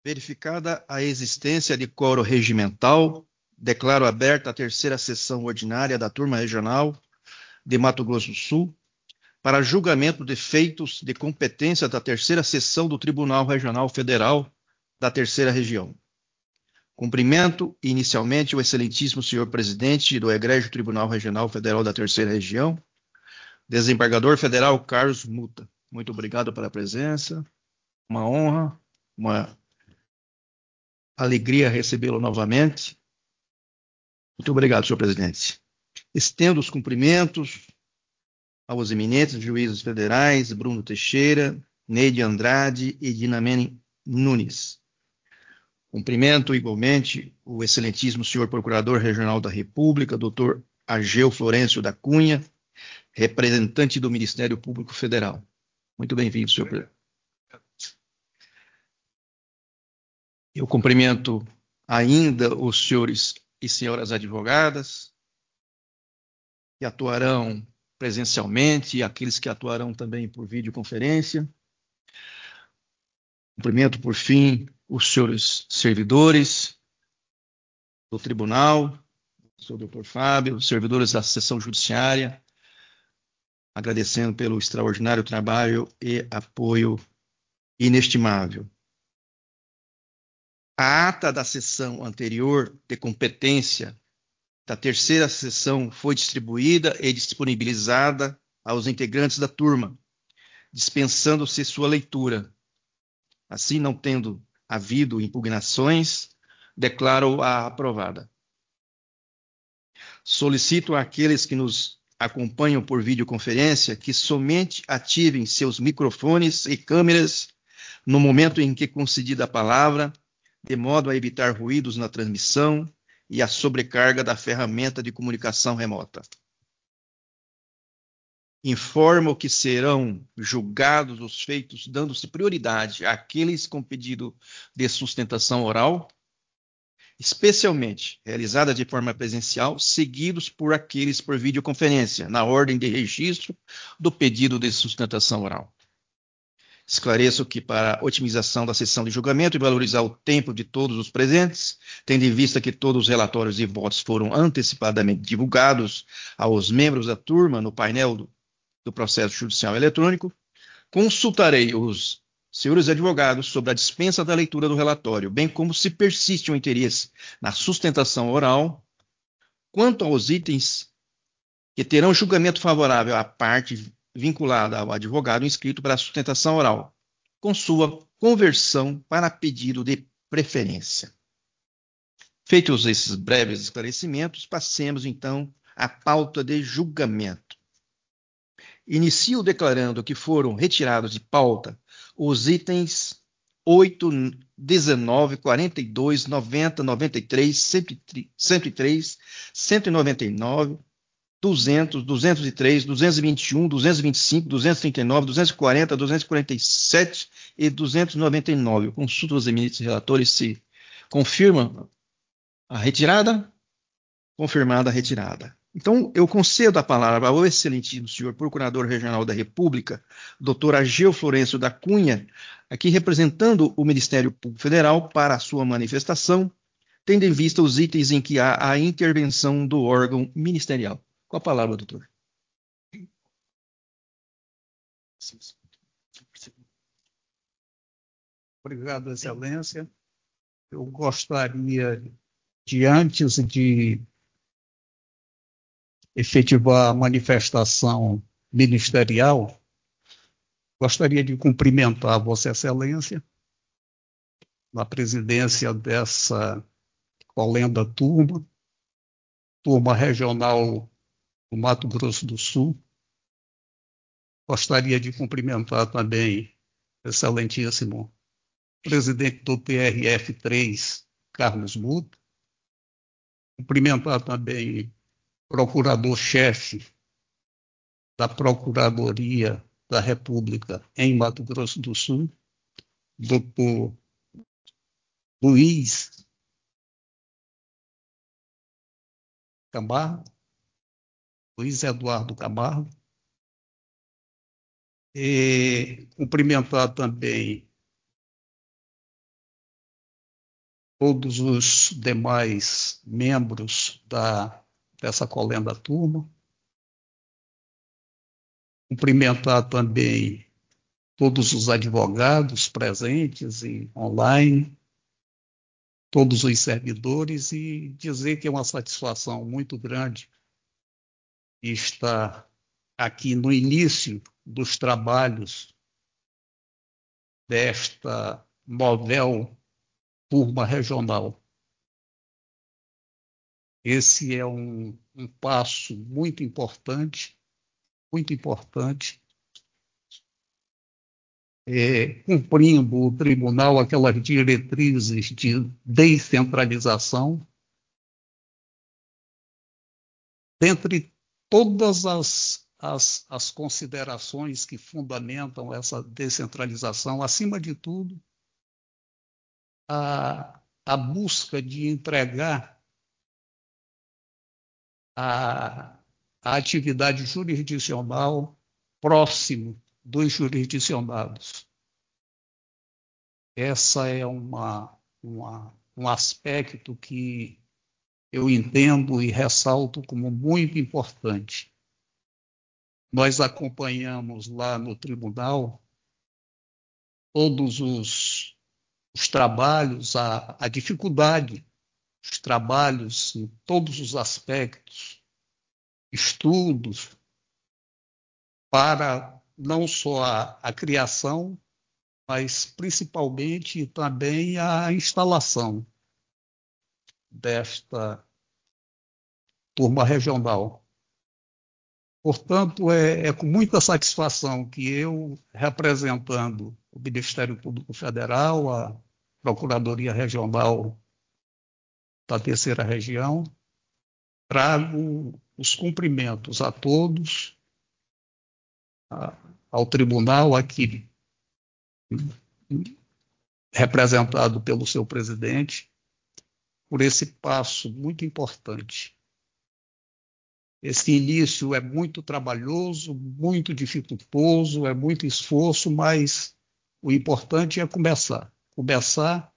Verificada a existência de quórum regimental, declaro aberta a terceira sessão ordinária da Turma Regional de Mato Grosso do Sul para julgamento de feitos de competência da terceira sessão do Tribunal Regional Federal da Terceira Região. Cumprimento inicialmente o excelentíssimo senhor presidente do Egrégio Tribunal Regional Federal da Terceira Região, desembargador federal Carlos Muta. Muito obrigado pela presença, uma honra, uma alegria recebê-lo novamente. Muito obrigado, senhor presidente. Estendo os cumprimentos aos eminentes juízes federais Bruno Teixeira, Neide Andrade e Dinamene Nunes. Cumprimento igualmente o excelentíssimo senhor Procurador Regional da República, doutor Ageu Florencio da Cunha, representante do Ministério Público Federal. Muito bem-vindo, senhor presidente. Eu cumprimento ainda os senhores e senhoras advogadas que atuarão presencialmente e aqueles que atuarão também por videoconferência. Cumprimento, por fim, os senhores servidores do tribunal, o senhor doutor Fábio, os servidores da sessão judiciária, agradecendo pelo extraordinário trabalho e apoio inestimável. A ata da sessão anterior de competência da terceira sessão foi distribuída e disponibilizada aos integrantes da turma, dispensando-se sua leitura. Assim, não tendo havido impugnações, declaro-a aprovada. Solicito àqueles que nos acompanham por videoconferência que somente ativem seus microfones e câmeras no momento em que concedida a palavra, de modo a evitar ruídos na transmissão e a sobrecarga da ferramenta de comunicação remota. Informo que serão julgados os feitos dando-se prioridade àqueles com pedido de sustentação oral, especialmente realizada de forma presencial, seguidos por aqueles por videoconferência, na ordem de registro do pedido de sustentação oral. Esclareço que, para a otimização da sessão de julgamento e valorizar o tempo de todos os presentes, tendo em vista que todos os relatórios e votos foram antecipadamente divulgados aos membros da turma no painel do processo judicial eletrônico, consultarei os senhores advogados sobre a dispensa da leitura do relatório, bem como se persiste o interesse na sustentação oral, quanto aos itens que terão julgamento favorável à parte vinculada ao advogado inscrito para a sustentação oral, com sua conversão para pedido de preferência. Feitos esses breves esclarecimentos, passemos então à pauta de julgamento. Inicio declarando que foram retirados de pauta os itens 8, 19, 42, 90, 93, 103, 199, 200, 203, 221, 225, 239, 240, 247 e 299. Consulto os eminentes relatores se confirma a retirada. Confirmada a retirada. Então, eu concedo a palavra ao excelentíssimo senhor Procurador Regional da República, doutor Ageu Florencio da Cunha, aqui representando o Ministério Público Federal para a sua manifestação, tendo em vista os itens em que há a intervenção do órgão ministerial. Com a palavra, doutor. Obrigado, excelência. Eu gostaria de, antes de efetivar a manifestação ministerial, gostaria de cumprimentar Vossa Excelência na presidência dessa colenda turma regional do Mato Grosso do Sul. Gostaria de cumprimentar também o excelentíssimo presidente do TRF3, Carlos Muta. Cumprimentar também o procurador-chefe da Procuradoria da República em Mato Grosso do Sul, doutor Luiz Camargo, Luiz Eduardo Camargo, e cumprimentar também todos os demais membros dessa colenda turma. Cumprimentar também todos os advogados presentes e online, todos os servidores, e dizer que é uma satisfação muito grande estar aqui no início dos trabalhos desta novel turma regional. Esse é um passo muito importante, cumprindo o tribunal aquelas diretrizes de descentralização, dentre todas as considerações que fundamentam essa descentralização, acima de tudo, a busca de entregar a atividade jurisdicional próximo dos jurisdicionados. Essa é um aspecto que eu entendo e ressalto como muito importante. Nós acompanhamos lá no tribunal todos os trabalhos, a dificuldade, os trabalhos em todos os aspectos, estudos, para não só a criação, mas principalmente também a instalação desta turma regional. Portanto, é com muita satisfação que eu, representando o Ministério Público Federal, a Procuradoria Regional da Terceira Região, trago os cumprimentos a todos, ao tribunal aqui representado pelo seu presidente, por esse passo muito importante. Esse início é muito trabalhoso, muito dificultoso, é muito esforço, mas o importante é começar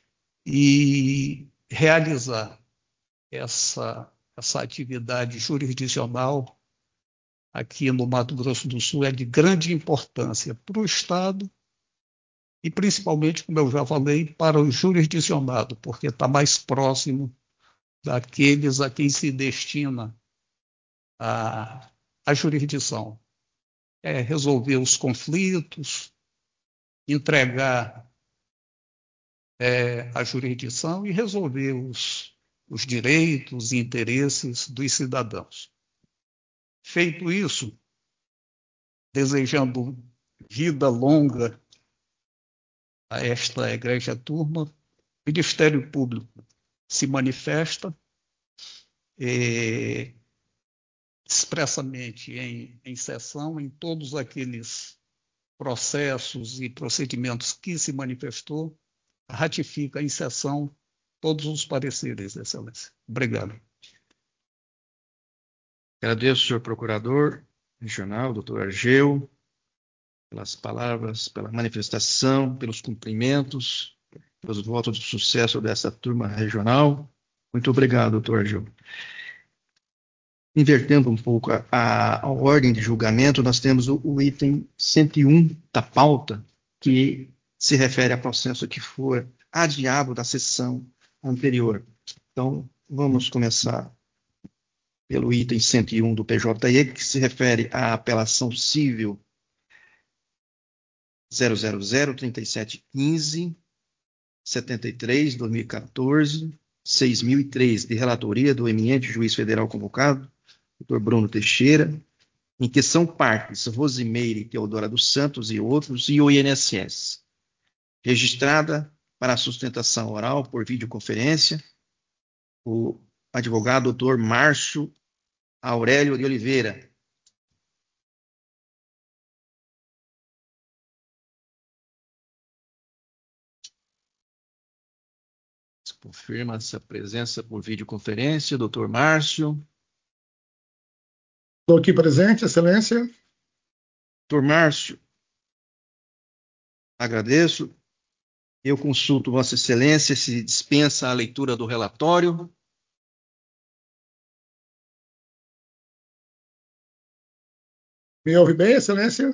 e realizar essa atividade jurisdicional aqui no Mato Grosso do Sul é de grande importância para o Estado e principalmente, como eu já falei, para o jurisdicionado, porque está mais próximo daqueles a quem se destina a jurisdição. É resolver os conflitos, entregar a jurisdição e resolver os direitos e interesses dos cidadãos. Feito isso, desejando vida longa a esta egrégia turma, o Ministério Público se manifesta expressamente em sessão em todos aqueles processos e procedimentos que se manifestou, ratifica em sessão todos os pareceres, Excelência. Obrigado. Agradeço, senhor procurador regional, doutor Argeu, pelas palavras, pela manifestação, pelos cumprimentos, pelos votos de sucesso dessa turma regional. Muito obrigado, doutor Argeu. Invertendo um pouco a ordem de julgamento, nós temos o item 101 da pauta, que se refere a processo que for adiado da sessão anterior. Então, vamos começar pelo item 101 do PJE, que se refere à apelação civil 0003715 73 2014 6003, de relatoria do eminente juiz federal convocado, Dr. Bruno Teixeira, em que são partes Rosimeire Teodora dos Santos e outros, e o INSS, registrada para sustentação oral por videoconferência, o advogado Dr. Márcio Aurélio de Oliveira. Confirma essa presença por videoconferência, Dr. Márcio. Estou aqui presente, Excelência. Dr. Márcio, agradeço. Eu consulto Vossa Excelência se dispensa a leitura do relatório. Me ouve bem, Excelência?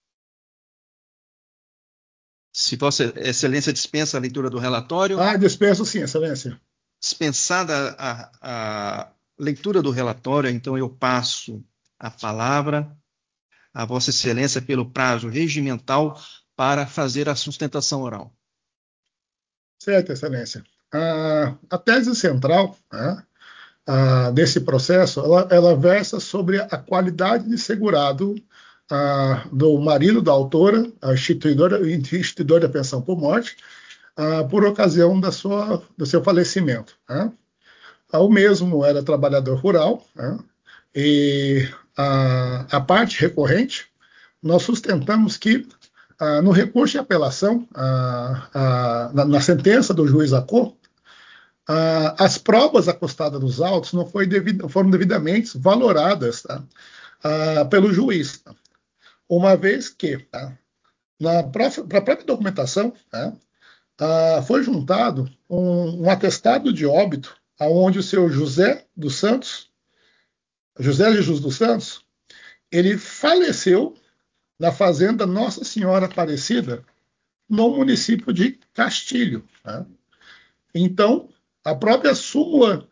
Se Vossa Excelência dispensa a leitura do relatório. Dispenso sim, Excelência. Dispensada a leitura do relatório, então eu passo a palavra a Vossa Excelência pelo prazo regimental para fazer a sustentação oral. Certo, Excelência. A tese central, né, desse processo, ela versa sobre a qualidade de segurado do marido da autora, a instituidora da pensão por morte, por ocasião do seu falecimento. Né? O mesmo era trabalhador rural, né? E a parte recorrente, nós sustentamos que, no recurso de apelação, na sentença do juiz Acô, as provas acostadas nos autos não foram devidamente valoradas, tá? Pelo juiz, tá? Uma vez que, tá? Na própria documentação, tá? Foi juntado um atestado de óbito, onde o seu José Jesus dos Santos, ele faleceu na fazenda Nossa Senhora Aparecida, no município de Castilho. Tá? Então, a própria súmula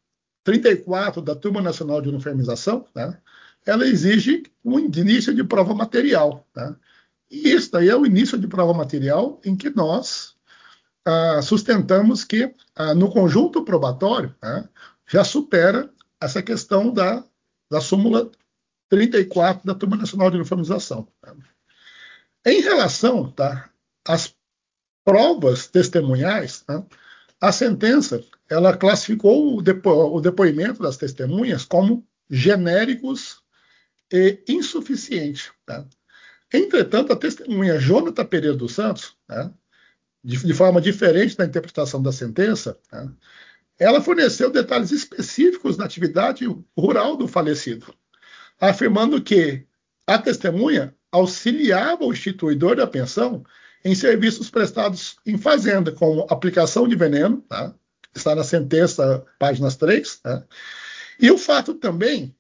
34 da Turma Nacional de Uniformização, né, ela exige um início de prova material. Tá? E isso daí é o início de prova material em que nós sustentamos que, no conjunto probatório, né, já supera essa questão da súmula 34 da Turma Nacional de Uniformização. Tá? Em relação, tá, às provas testemunhais, tá, a sentença ela classificou o depoimento das testemunhas como genéricos e insuficientes. Tá? Entretanto, a testemunha Jonathan Pereira dos Santos, tá, de forma diferente da interpretação da sentença, tá, ela forneceu detalhes específicos da atividade rural do falecido, afirmando que a testemunha auxiliava o instituidor da pensão em serviços prestados em fazenda, como aplicação de veneno, tá? Está na sentença, páginas 3. Tá? E o fato também,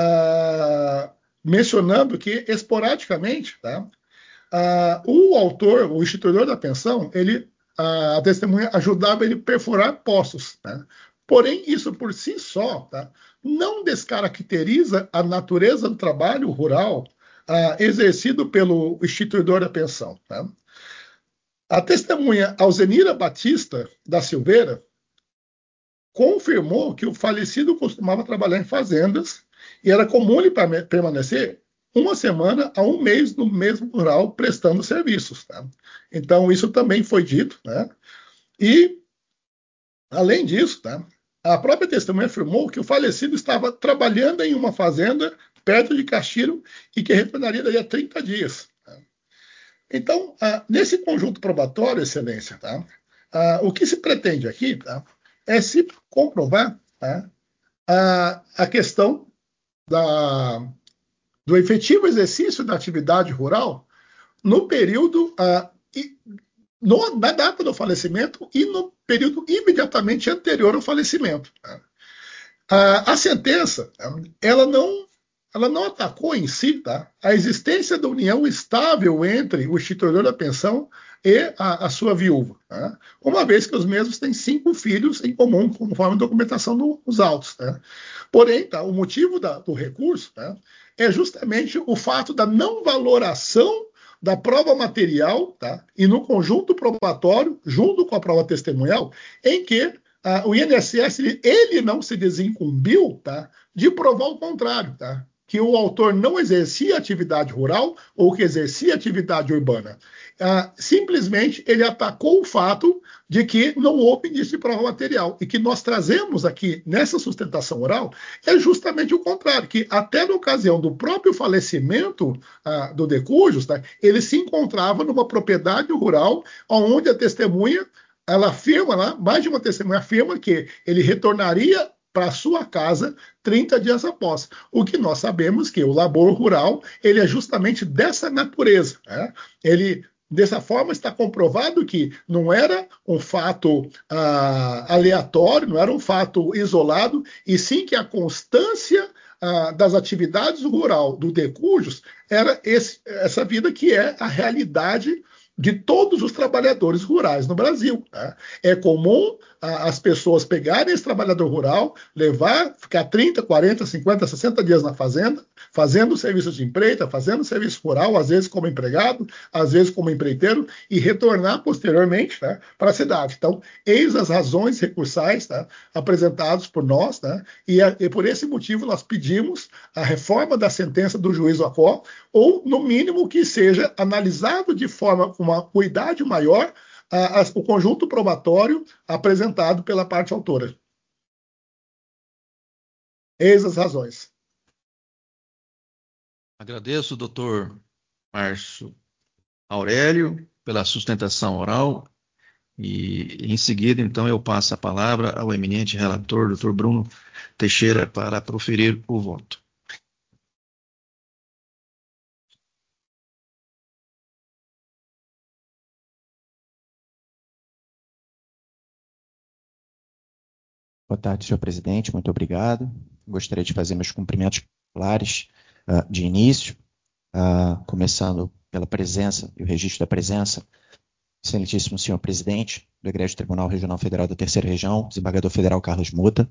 mencionando que, esporadicamente, tá? O autor, o instituidor da pensão, a testemunha ajudava ele a perfurar poços. Tá? Porém, isso por si só, tá, não descaracteriza a natureza do trabalho rural exercido pelo instituidor da pensão. Tá? A testemunha Alzenira Batista da Silveira confirmou que o falecido costumava trabalhar em fazendas e era comum ele permanecer uma semana a um mês no mesmo rural prestando serviços. Tá? Então, isso também foi dito. Né? E, além disso, tá, a própria testemunha afirmou que o falecido estava trabalhando em uma fazenda perto de Castilho e que retornaria daí a 30 dias. Tá? Então, nesse conjunto probatório, Excelência, tá, o que se pretende aqui, tá, é se comprovar, tá, a questão do efetivo exercício da atividade rural no período, na data do falecimento e no período imediatamente anterior ao falecimento. Tá? A sentença, ela não atacou em si, tá, a existência da união estável entre o instituidor da pensão e a sua viúva, tá? Uma vez que os mesmos têm 5 filhos em comum, conforme a documentação dos autos. Tá? Porém, tá, o motivo do recurso, tá, é justamente o fato da não valoração da prova material, tá, e no conjunto probatório, junto com a prova testemunhal, em que o INSS ele não se desincumbiu, tá, de provar o contrário, tá, que o autor não exercia atividade rural ou que exercia atividade urbana. Simplesmente ele atacou o fato de que não houve indício de prova material. E que nós trazemos aqui nessa sustentação oral é justamente o contrário, que até na ocasião do próprio falecimento do de cujos, tá, ele se encontrava numa propriedade rural onde a testemunha, ela afirma lá, mais de uma testemunha afirma que ele retornaria para sua casa 30 dias após. O que nós sabemos que o labor rural ele é justamente dessa natureza. Né? Ele Dessa forma, está comprovado que não era um fato aleatório, não era um fato isolado, e sim que a constância das atividades rural do Decujos era essa vida que é a realidade de todos os trabalhadores rurais no Brasil. Tá? É comum as pessoas pegarem esse trabalhador rural, ficar 30, 40, 50, 60 dias na fazenda, fazendo serviço de empreita, fazendo serviço rural, às vezes como empregado, às vezes como empreiteiro, e retornar posteriormente, tá, para a cidade. Então, eis as razões recursais, tá, apresentadas por nós, tá, e por esse motivo nós pedimos a reforma da sentença do juiz Acó, ou, no mínimo, que seja analisado de forma com uma cuidado maior o conjunto probatório apresentado pela parte autora. Eis as razões. Agradeço, doutor Márcio Aurélio, pela sustentação oral. E, em seguida, então, eu passo a palavra ao eminente relator, doutor Bruno Teixeira, para proferir o voto. Boa tarde, senhor presidente, muito obrigado. Gostaria de fazer meus cumprimentos populares de início, começando pela presença e o registro da presença, excelentíssimo senhor presidente do Egrégio Tribunal Regional Federal da Terceira Região, desembargador federal Carlos Muta.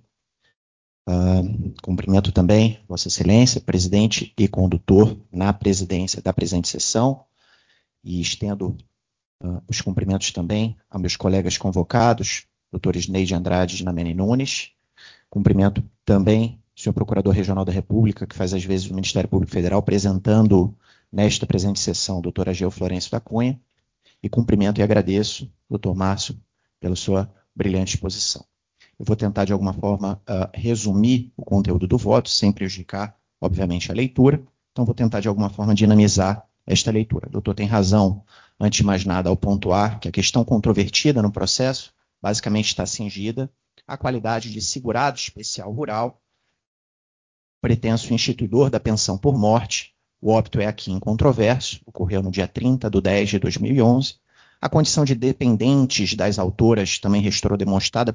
Cumprimento também Vossa Excelência, presidente e condutor na presidência da presente sessão, e estendo os cumprimentos também a meus colegas convocados, doutores Neide Andrade e Namene Nunes. Cumprimento também o senhor Procurador Regional da República, que faz às vezes o Ministério Público Federal, apresentando nesta presente sessão o doutor Ageu Florencio da Cunha, e cumprimento e agradeço, doutor Márcio, pela sua brilhante exposição. Eu vou tentar, de alguma forma, resumir o conteúdo do voto, sem prejudicar, obviamente, a leitura, então vou tentar, de alguma forma, dinamizar esta leitura. O doutor tem razão, antes de mais nada, ao pontuar que a questão controvertida no processo basicamente está cingida à qualidade de segurado especial rural, pretenso instituidor da pensão por morte. O óbito é aqui incontroverso, ocorreu no dia 30/10/2011. A condição de dependentes das autoras também restou demonstrada,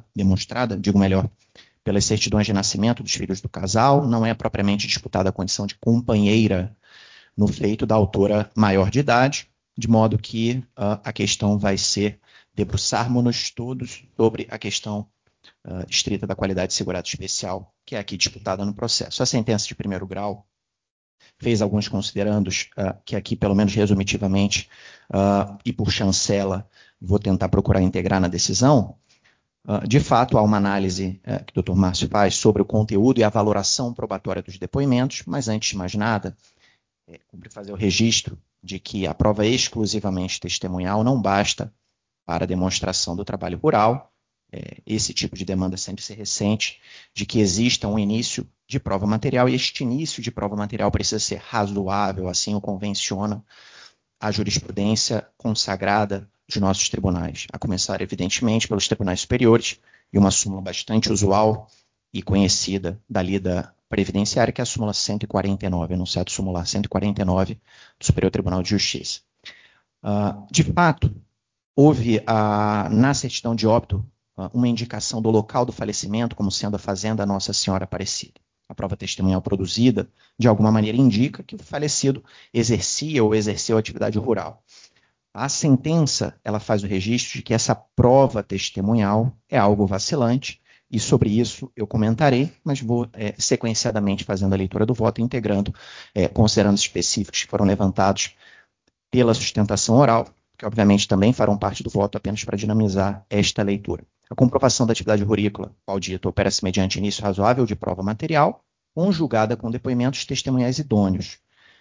pelas certidões de nascimento dos filhos do casal. Não é propriamente disputada a condição de companheira no feito da autora maior de idade, de modo que a questão vai ser debruçarmos-nos todos sobre a questão estrita da qualidade de segurado especial, que é aqui disputada no processo. A sentença de primeiro grau fez alguns considerandos que aqui, pelo menos resumitivamente, e por chancela, vou tentar procurar integrar na decisão. De fato, há uma análise que o Dr. Márcio faz sobre o conteúdo e a valoração probatória dos depoimentos, mas antes de mais nada, cumpre fazer o registro de que a prova exclusivamente testemunhal não basta para a demonstração do trabalho rural. Esse tipo de demanda sempre ser recente, de que exista um início de prova material, e este início de prova material precisa ser razoável, assim o convenciona a jurisprudência consagrada de nossos tribunais, a começar, evidentemente, pelos tribunais superiores, e uma súmula bastante usual e conhecida da lida previdenciária, que é a súmula 149, enunciado sumular 149 do Superior Tribunal de Justiça. De fato, houve na certidão de óbito uma indicação do local do falecimento como sendo a fazenda Nossa Senhora Aparecida. A prova testemunhal produzida, de alguma maneira, indica que o falecido exercia ou exerceu atividade rural. A sentença, ela faz o registro de que essa prova testemunhal é algo vacilante, e sobre isso eu comentarei, mas vou sequenciadamente fazendo a leitura do voto, integrando considerandos específicos que foram levantados pela sustentação oral, que obviamente também farão parte do voto, apenas para dinamizar esta leitura. A comprovação da atividade rurícola, qual dito, opera-se mediante início razoável de prova material, conjugada com depoimentos testemunhais idôneos.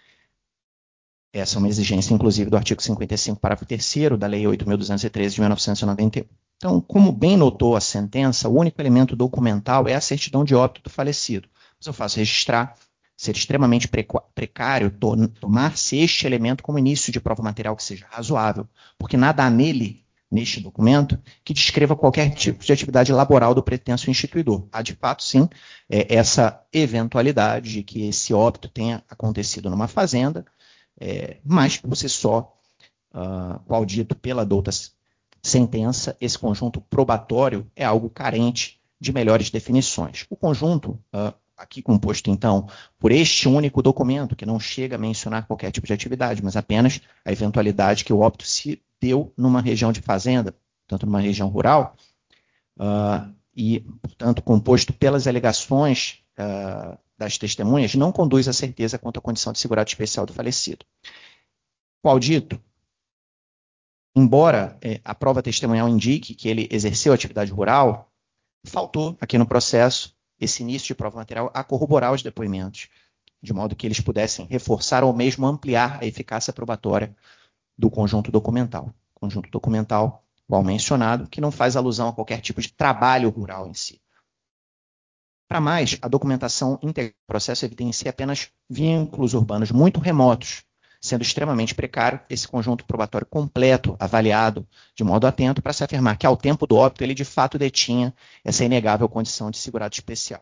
Essa é uma exigência, inclusive, do artigo 55, parágrafo 3º da Lei 8.213 de 1991. Então, como bem notou a sentença, o único elemento documental é a certidão de óbito do falecido. Mas eu faço registrar ser extremamente precário tomar-se este elemento como início de prova material que seja razoável, porque nada há nele, neste documento, que descreva qualquer tipo de atividade laboral do pretenso instituidor. Há, de fato, sim, essa eventualidade de que esse óbito tenha acontecido numa fazenda, mas que por si só qual dito pela douta sentença, esse conjunto probatório é algo carente de melhores definições. O conjunto, aqui composto, então, por este único documento, que não chega a mencionar qualquer tipo de atividade, mas apenas a eventualidade que o óbito se deu numa região de fazenda, tanto numa região rural, e, portanto, composto pelas alegações das testemunhas, não conduz à certeza quanto à condição de segurado especial do falecido. Qual dito, embora a prova testemunhal indique que ele exerceu atividade rural, faltou aqui no processo esse início de prova material a corroborar os depoimentos, de modo que eles pudessem reforçar ou mesmo ampliar a eficácia probatória do conjunto documental. Conjunto documental, qual mencionado, que não faz alusão a qualquer tipo de trabalho rural em si. Para mais, a documentação íntegra do processo evidencia apenas vínculos urbanos muito remotos, sendo extremamente precário esse conjunto probatório completo, avaliado de modo atento, para se afirmar que, ao tempo do óbito, ele de fato detinha essa inegável condição de segurado especial.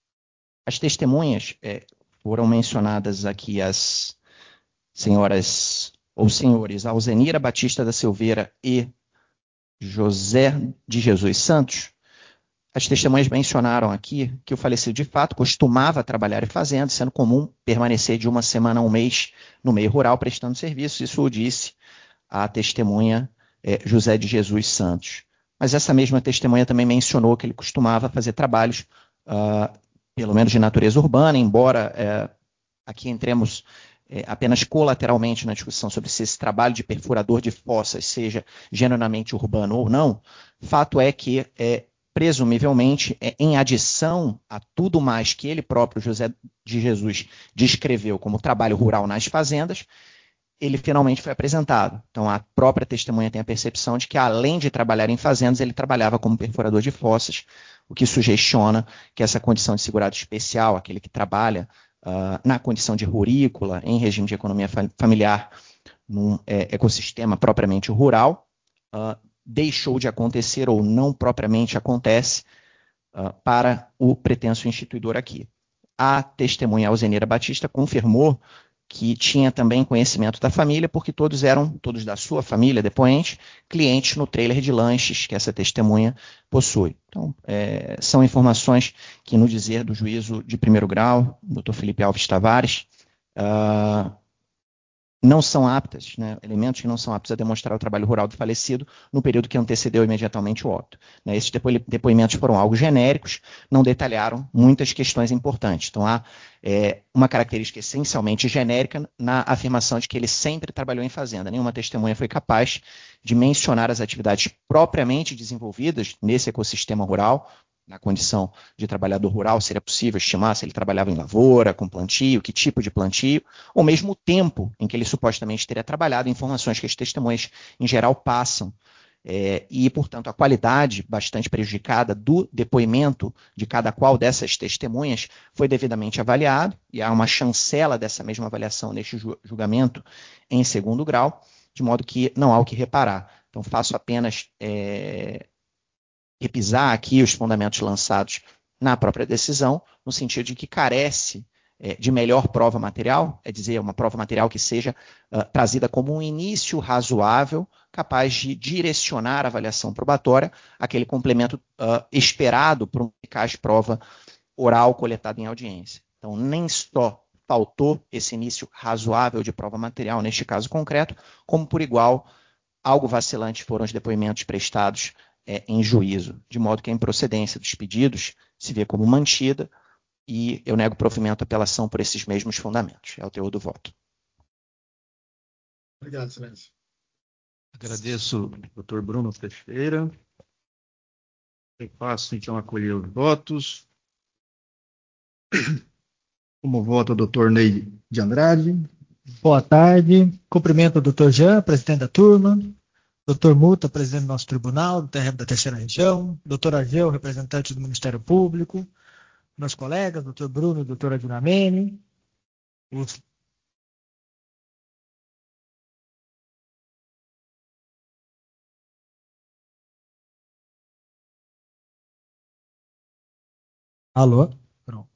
As testemunhas foram mencionadas aqui as senhoras ou senhores Alzenira Batista da Silveira e José de Jesus Santos. As testemunhas mencionaram aqui que o falecido, de fato, costumava trabalhar em fazenda, sendo comum permanecer de uma semana a um mês no meio rural prestando serviço. Isso o disse a testemunha José de Jesus Santos. Mas essa mesma testemunha também mencionou que ele costumava fazer trabalhos, pelo menos de natureza urbana, embora aqui entremos apenas colateralmente na discussão sobre se esse trabalho de perfurador de fossas seja genuinamente urbano ou não. Fato é que presumivelmente, em adição a tudo mais que ele próprio, José de Jesus, descreveu como trabalho rural nas fazendas, ele finalmente foi apresentado. Então, a própria testemunha tem a percepção de que, além de trabalhar em fazendas, ele trabalhava como perfurador de fossas, o que sugestiona que essa condição de segurado especial, aquele que trabalha na condição de rurícola, em regime de economia familiar, num ecossistema propriamente rural, deixou de acontecer ou não propriamente acontece para o pretenso instituidor aqui. A testemunha Alzenira Batista confirmou que tinha também conhecimento da família, porque todos da sua família, depoente, clientes no trailer de lanches que essa testemunha possui. Então, são informações que, no dizer do juízo de primeiro grau, Dr. Felipe Alves Tavares, não são aptas, elementos que não são aptos a demonstrar o trabalho rural do falecido no período que antecedeu imediatamente o óbito. Esses depoimentos foram algo genéricos, não detalharam muitas questões importantes. Então, há uma característica essencialmente genérica na afirmação de que ele sempre trabalhou em fazenda. Nenhuma testemunha foi capaz de mencionar as atividades propriamente desenvolvidas nesse ecossistema rural. Na condição de trabalhador rural, seria possível estimar se ele trabalhava em lavoura, com plantio, que tipo de plantio, ou mesmo o tempo em que ele supostamente teria trabalhado, informações que as testemunhas, em geral, passam. E, portanto, a qualidade bastante prejudicada do depoimento de cada qual dessas testemunhas foi devidamente avaliado, e há uma chancela dessa mesma avaliação neste julgamento em segundo grau, de modo que não há o que reparar. Então, faço apenas repisar aqui os fundamentos lançados na própria decisão, no sentido de que carece de melhor prova material, é dizer, uma prova material que seja trazida como um início razoável, capaz de direcionar a avaliação probatória, aquele complemento esperado por uma eficaz prova oral coletada em audiência. Então, nem só faltou esse início razoável de prova material, neste caso concreto, como, por igual, algo vacilante foram os depoimentos prestados em juízo, de modo que a improcedência dos pedidos se vê como mantida e eu nego provimento à apelação por esses mesmos fundamentos. É o teor do voto. Obrigado, excelência. Agradeço, doutor Bruno Teixeira. Eu passo, então, a acolher os votos. Como vota o doutor Ney de Andrade? Boa tarde. Cumprimento o doutor Jean, presidente da turma. Doutor Muta, presidente do nosso tribunal, do TRF da Terceira Região. Doutor Argel, representante do Ministério Público. Meus colegas, doutor Bruno e doutora Dinamene. Alô? Pronto.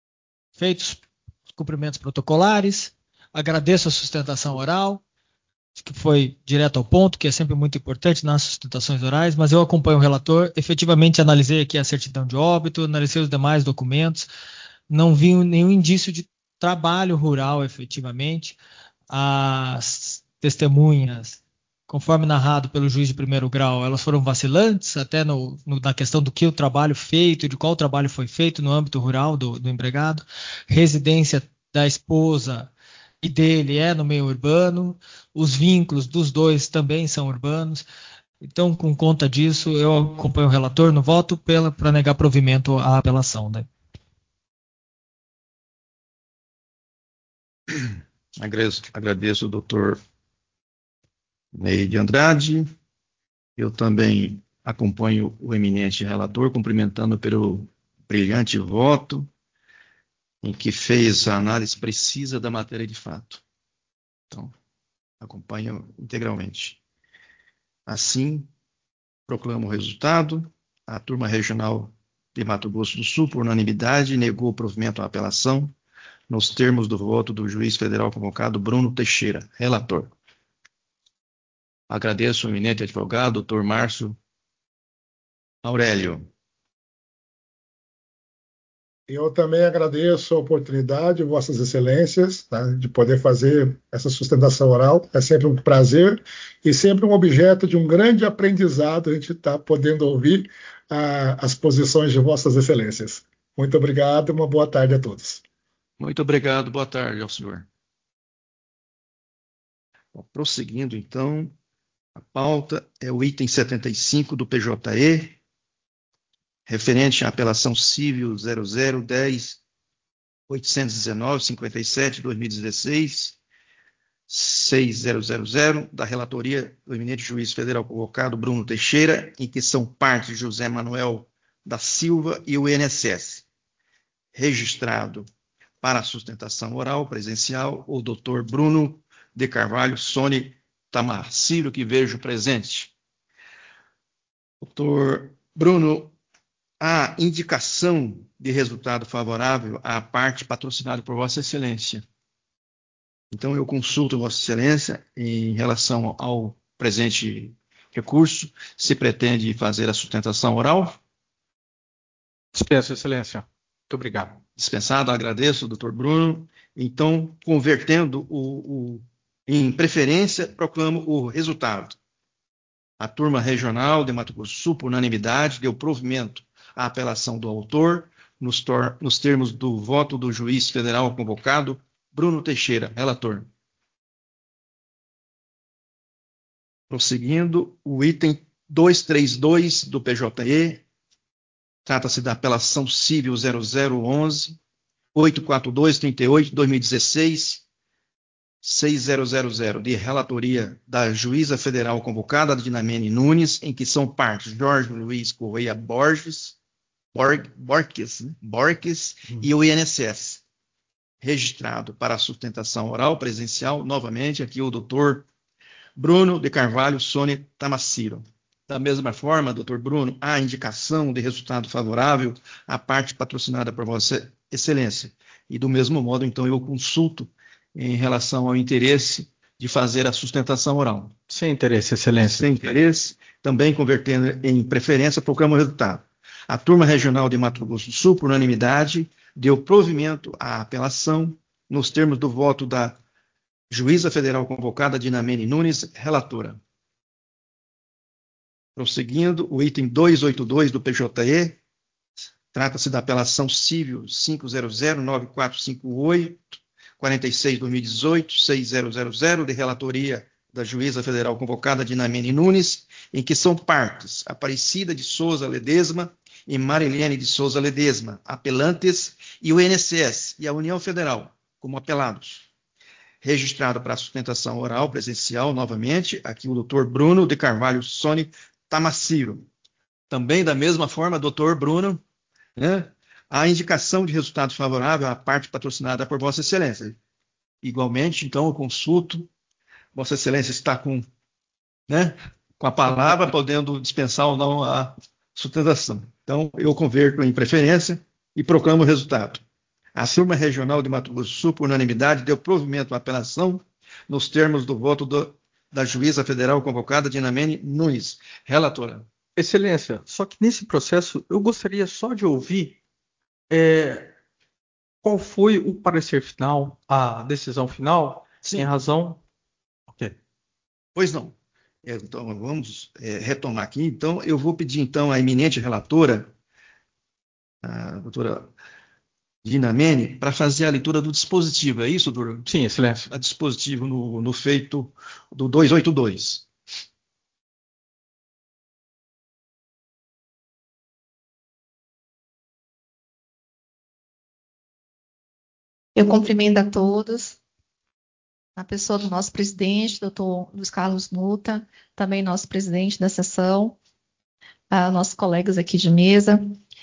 Feitos os cumprimentos protocolares, agradeço a sustentação oral. que foi direto ao ponto, que é sempre muito importante nas sustentações orais, mas eu acompanho o relator, efetivamente analisei aqui a certidão de óbito, analisei os demais documentos, não vi nenhum indício de trabalho rural efetivamente. As testemunhas, conforme narrado pelo juiz de primeiro grau, elas foram vacilantes, até na questão do que o trabalho feito, de qual trabalho foi feito no âmbito rural do empregado. Residência da esposa e dele é no meio urbano, os vínculos dos dois também são urbanos. Então, com conta disso, eu acompanho o relator no voto para negar provimento à apelação. Né? Agradeço ao doutor Ney de Andrade. Eu também acompanho o eminente relator, cumprimentando pelo brilhante voto, em que fez a análise precisa da matéria de fato. Então, acompanho integralmente. Assim, proclamo o resultado. A turma regional de Mato Grosso do Sul, por unanimidade, negou o provimento à apelação, nos termos do voto do juiz federal convocado Bruno Teixeira, relator. Agradeço ao eminente advogado, doutor Márcio Aurélio. Eu também agradeço a oportunidade, Vossas Excelências, tá, de poder fazer essa sustentação oral. É sempre um prazer e sempre um objeto de um grande aprendizado a gente estar podendo ouvir as posições de Vossas Excelências. Muito obrigado e uma boa tarde a todos. Muito obrigado, boa tarde ao senhor. Bom, prosseguindo, então, a pauta é o item 75 do PJE, referente à apelação civil 0010-819-57-2016, 6000, da relatoria do eminente juiz federal convocado Bruno Teixeira, em que são partes José Manuel da Silva e o INSS. Registrado para a sustentação oral presencial o doutor Bruno de Carvalho Sone Tamarciro, que vejo presente. Doutor Bruno, a indicação de resultado favorável à parte patrocinada por Vossa Excelência. Então, eu consulto Vossa Excelência em relação ao presente recurso, se pretende fazer a sustentação oral. Dispenso, Excelência. Muito obrigado. Dispensado, agradeço, doutor Bruno. Então, convertendo em preferência, proclamo o resultado. A turma regional de Mato Grosso do Sul, por unanimidade, deu provimento à apelação do autor, nos termos do voto do juiz federal convocado, Bruno Teixeira, relator. Prosseguindo, o item 232 do PJE, trata-se da apelação civil 0011-842-38-2016, 6000, de relatoria da juíza federal convocada, Dinamene Nunes, em que são partes Jorge Luiz Correia Borges e o INSS. Registrado para a sustentação oral presencial, novamente, aqui o doutor Bruno de Carvalho Sone Tamarciro. Da mesma forma, doutor Bruno, há indicação de resultado favorável à parte patrocinada por Vossa Excelência. E do mesmo modo, então, eu consulto em relação ao interesse de fazer a sustentação oral. Sem interesse, Excelência. Sem interesse, também convertendo em preferência, proclamo o resultado. A turma regional de Mato Grosso do Sul, por unanimidade, deu provimento à apelação nos termos do voto da juíza federal convocada, Dinamene Nunes, relatora. Prosseguindo, o item 282 do PJE, trata-se da apelação civil 500-9458-46-2018, 6000, de relatoria da juíza federal convocada, Dinamene Nunes, em que são partes Aparecida de Souza Ledesma e Marilene de Souza Ledesma, apelantes, e o INSS e a União Federal, como apelados. Registrado para a sustentação oral presencial, novamente, aqui o doutor Bruno de Carvalho Sone Tamarciro. Também, da mesma forma, doutor Bruno, né, a indicação de resultado favorável à parte patrocinada por Vossa Excelência. Igualmente, então, eu consulto, Vossa Excelência está com a palavra, podendo dispensar ou não a sustentação. Então, eu converto em preferência e proclamo o resultado. A turma regional de Mato Grosso do Sul, por unanimidade, deu provimento à apelação nos termos do voto do da juíza federal convocada Dinamene Nunes. Relatora. Excelência, só que nesse processo eu gostaria só de ouvir qual foi o parecer final, a decisão final, Sim. em razão... Ok. Pois não. Então, vamos retomar aqui. Então, eu vou pedir, então, à eminente relatora, a doutora Dinamene, para fazer a leitura do dispositivo. É isso, doutor? Sim, excelência. A dispositivo no feito do 282. Eu cumprimento a todos, na pessoa do nosso presidente, doutor Luiz Carlos Muta, também nosso presidente da sessão, nossos colegas aqui de mesa.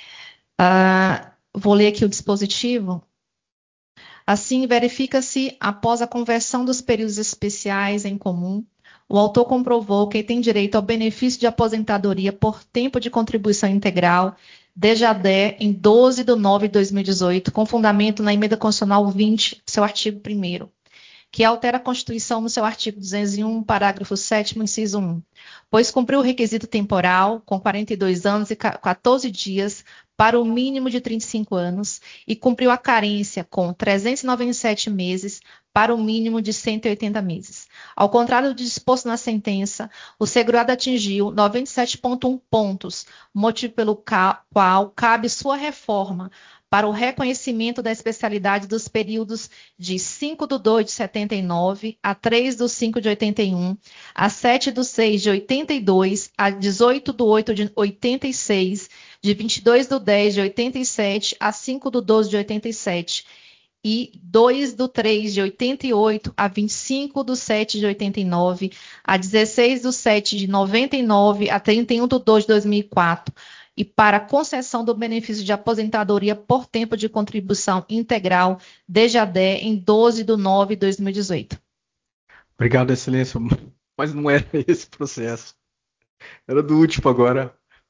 Vou ler aqui o dispositivo. Assim, verifica-se, após a conversão dos períodos especiais em comum, o autor comprovou que tem direito ao benefício de aposentadoria por tempo de contribuição integral, DJADE, em 12 de 9 de 2018, com fundamento na Emenda Constitucional 20, seu artigo 1º, que altera a Constituição no seu artigo 201, parágrafo 7º, inciso 1, pois cumpriu o requisito temporal, com 42 anos e 14 dias, para o mínimo de 35 anos, e cumpriu a carência com 397 meses, para o mínimo de 180 meses. Ao contrário do disposto na sentença, o segurado atingiu 97,1 pontos, motivo pelo qual cabe sua reforma para o reconhecimento da especialidade dos períodos de 5 de 2 de 79, a 3 de 5 de 81, a 7 de 6 de 82, a 18 de 8 de 86, de 22 de 10 de 87, a 5 de 12 de 87, e 2 de 3 de 88, a 25 de 7 de 89, a 16 de 7 de 99, a 31 de 2 de 2004, e para concessão do benefício de aposentadoria por tempo de contribuição integral, DJADE, em 12 de 9 de 2018. Obrigado, excelência. Mas não era esse processo. Era do último agora.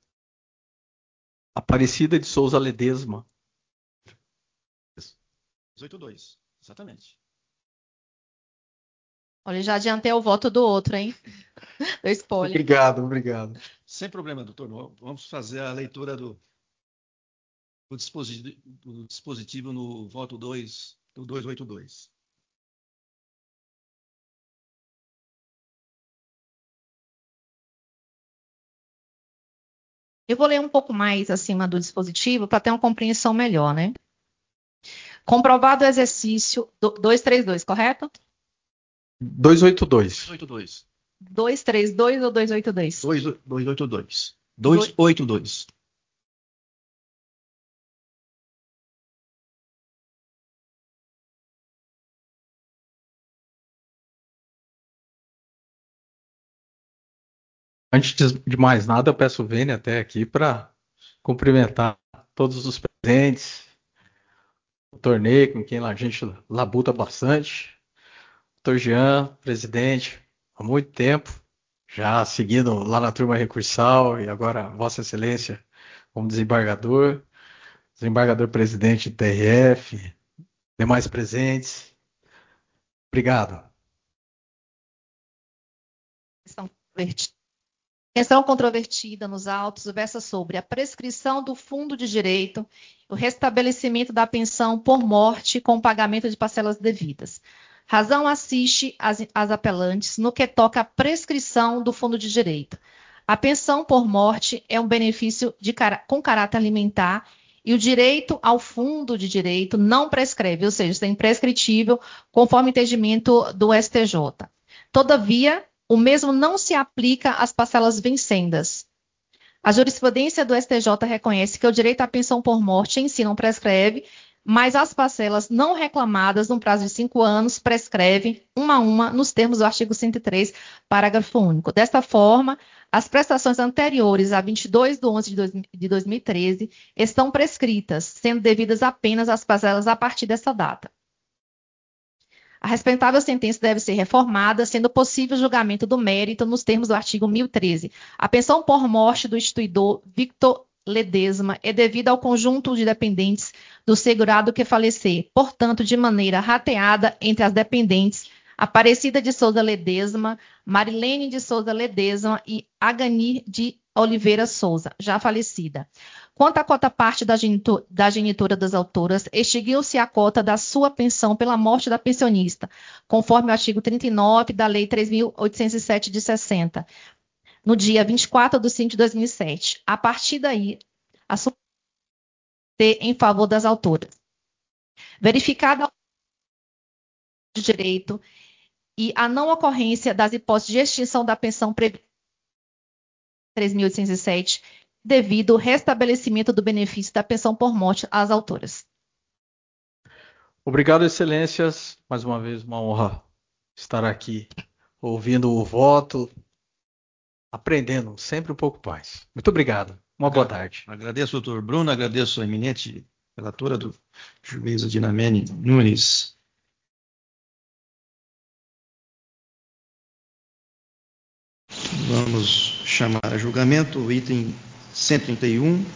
Aparecida de Souza Ledesma. 282, exatamente. Olha, já adiantei o voto do outro, hein? Do spoiler. Obrigado. Sem problema, doutor. Vamos fazer a leitura do dispositivo no voto 2 do 282. Eu vou ler um pouco mais acima do dispositivo para ter uma compreensão melhor, né? Comprovado o exercício 232, correto? 282. 282. 232 ou 282? 282. 282. Antes de mais nada, eu peço o Vênia até aqui para cumprimentar todos os presentes, o torneio com quem a gente labuta bastante, doutor Jean, presidente, há muito tempo, já seguindo lá na turma recursal e agora Vossa Excelência como desembargador presidente do TRF, demais presentes. Obrigado. Questão controvertida nos autos versa sobre a prescrição do fundo de direito, o restabelecimento da pensão por morte com pagamento de parcelas devidas. Razão assiste as apelantes no que toca à prescrição do fundo de direito. A pensão por morte é um benefício com caráter alimentar e o direito ao fundo de direito não prescreve, ou seja, é imprescritível, conforme entendimento do STJ. Todavia, o mesmo não se aplica às parcelas vincendas. A jurisprudência do STJ reconhece que o direito à pensão por morte em si não prescreve, mas as parcelas não reclamadas no prazo de 5 anos prescrevem, uma a uma, nos termos do artigo 103, parágrafo único. Desta forma, as prestações anteriores a 22 de 11 de 2013 estão prescritas, sendo devidas apenas às parcelas a partir dessa data. A respeitável sentença deve ser reformada, sendo possível o julgamento do mérito nos termos do artigo 1013. A pensão por morte do instituidor Victor Ledesma é devida ao conjunto de dependentes do segurado que falecer, portanto, de maneira rateada entre as dependentes, Aparecida de Souza Ledesma, Marilene de Souza Ledesma e Aganir de Oliveira Souza, já falecida. Quanto à cota-parte da genitora das autoras, extinguiu-se a cota da sua pensão pela morte da pensionista, conforme o artigo 39 da Lei 3.807 de 60, no dia 24 de 5 de 2007. A partir daí, a sua em favor das autoras. Verificada de direito e a não ocorrência das hipóteses de extinção da pensão prevista em 3.807, devido ao restabelecimento do benefício da pensão por morte às autoras. Obrigado, excelências. Mais uma vez, uma honra estar aqui ouvindo o voto, aprendendo sempre um pouco mais. Muito obrigado. Uma boa tarde. Agradeço, doutor Bruno, agradeço a eminente relatora do juiz Dinamene Nunes. Vamos chamar a julgamento o item 131.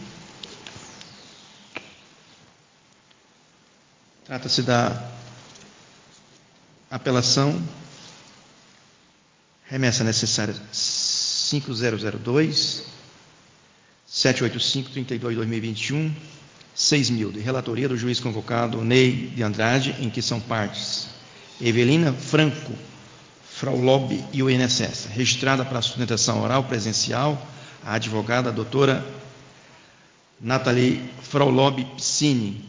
Trata-se da apelação, remessa necessária 5002, 785-32-2021, 6.000, de relatoria do juiz convocado Ney de Andrade, em que são partes Evelina Franco, Fraulob e o INSS. Registrada para sustentação oral presencial, a advogada doutora Nathalie Fraulob Piscini.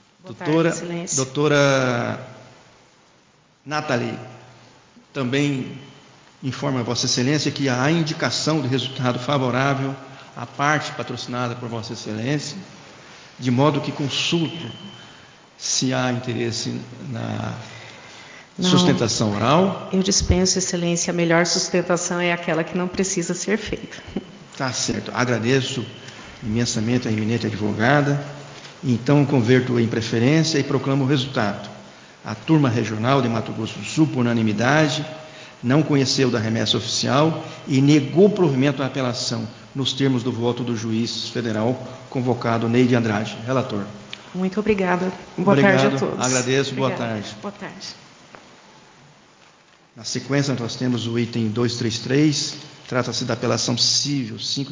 Doutora Nathalie, também informa a Vossa Excelência que há indicação de resultado favorável à parte patrocinada por Vossa Excelência, de modo que consulto se há interesse na sustentação oral. Eu dispenso, Excelência, a melhor sustentação é aquela que não precisa ser feita. Tá certo. Agradeço imensamente a eminente advogada. Então, converto em preferência e proclamo o resultado. A turma regional de Mato Grosso do Sul, por unanimidade, não conheceu da remessa oficial e negou provimento à apelação, nos termos do voto do juiz federal convocado Ney de Andrade. Relator. Muito obrigada. Boa tarde a todos. Agradeço. Obrigada. Boa tarde. Boa tarde. Na sequência, nós temos o item 233, trata-se da apelação civil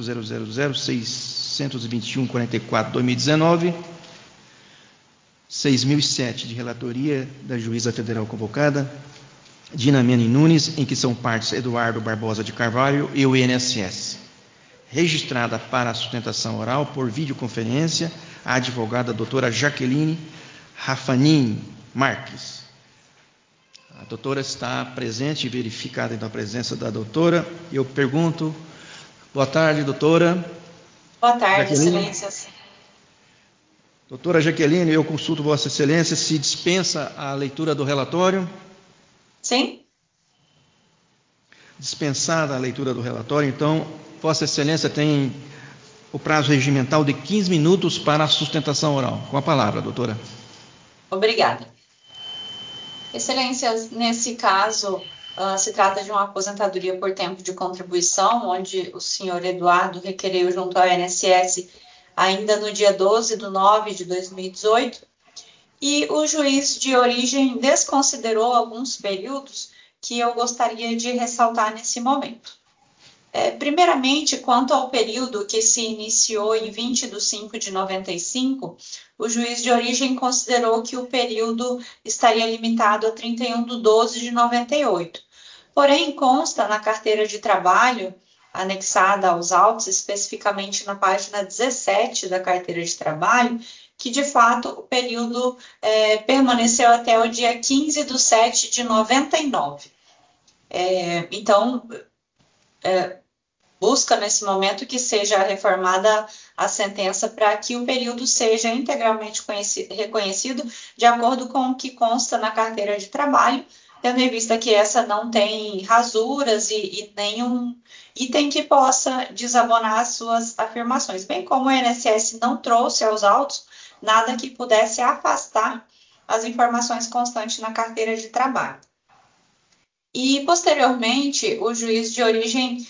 5000-621-44-2019, 6.007, de relatoria da juíza federal convocada, Dinamene Nunes, em que são partes Eduardo Barbosa de Carvalho e o INSS. Registrada para a sustentação oral por videoconferência, a advogada doutora Jaqueline Rafanin Marques. A doutora está presente e verificada então a presença da doutora. Eu pergunto, boa tarde, doutora. Boa tarde, Jaqueline. Excelências. Doutora Jaqueline, eu consulto Vossa Excelência se dispensa a leitura do relatório. Sim. Dispensada a leitura do relatório, então, Vossa Excelência tem o prazo regimental de 15 minutos para a sustentação oral. Com a palavra, doutora. Obrigada. Excelências, nesse caso, se trata de uma aposentadoria por tempo de contribuição, onde o senhor Eduardo requereu junto ao INSS ainda no dia 12/9/2018, e o juiz de origem desconsiderou alguns períodos que eu gostaria de ressaltar nesse momento. Primeiramente, quanto ao período que se iniciou em 20/5/95, o juiz de origem considerou que o período estaria limitado a 31/12/98. Porém, consta na carteira de trabalho, anexada aos autos, especificamente na página 17 da carteira de trabalho, que, de fato, o período permaneceu até o dia 15/7/99. Então, busca nesse momento que seja reformada a sentença para que o período seja integralmente reconhecido de acordo com o que consta na carteira de trabalho, tendo em vista que essa não tem rasuras e nenhum item que possa desabonar as suas afirmações, bem como o INSS não trouxe aos autos nada que pudesse afastar as informações constantes na carteira de trabalho. E, posteriormente, o juiz de origem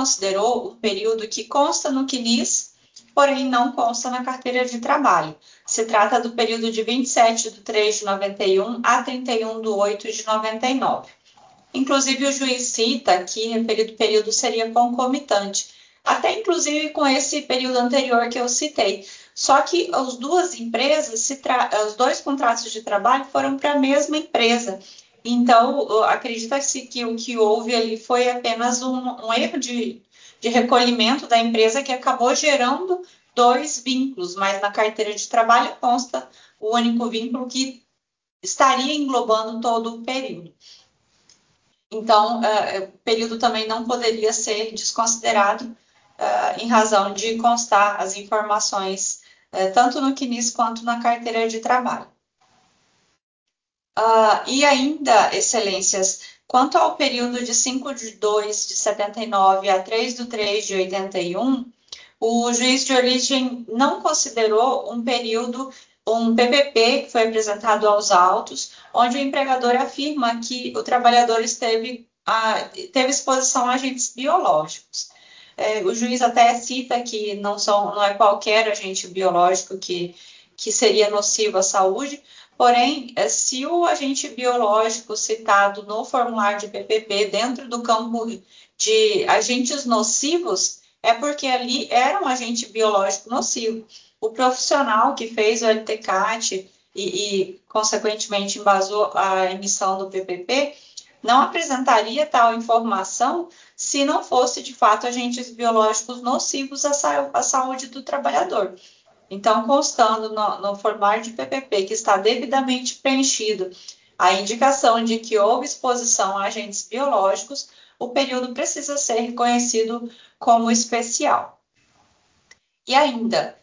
desconsiderou o período que consta no CNIS, porém não consta na carteira de trabalho, Se trata do período de 27/3/91 a 31/8/99. Inclusive, o juiz cita que referido período seria concomitante, até inclusive com esse período anterior que eu citei. Só que as duas empresas, os dois contratos de trabalho foram para a mesma empresa. Então, acredita-se que o que houve ali foi apenas um erro de recolhimento da empresa que acabou gerando dois vínculos, mas na carteira de trabalho consta o único vínculo que estaria englobando todo o período. Então, o período também não poderia ser desconsiderado em razão de constar as informações tanto no CNIS quanto na carteira de trabalho. E ainda, excelências, quanto ao período de 5/2/79 a 3/3/81, o juiz de origem não considerou um período, um PPP que foi apresentado aos autos, onde o empregador afirma que o trabalhador teve exposição a agentes biológicos. O juiz até cita que não é qualquer agente biológico que seria nocivo à saúde, porém, se o agente biológico citado no formulário de PPP dentro do campo de agentes nocivos, é porque ali era um agente biológico nocivo. O profissional que fez o LTCAT e consequentemente, embasou a emissão do PPP, não apresentaria tal informação se não fosse, de fato, agentes biológicos nocivos à saúde do trabalhador. Então, constando no formulário de PPP que está devidamente preenchido a indicação de que houve exposição a agentes biológicos, o período precisa ser reconhecido como especial. E ainda,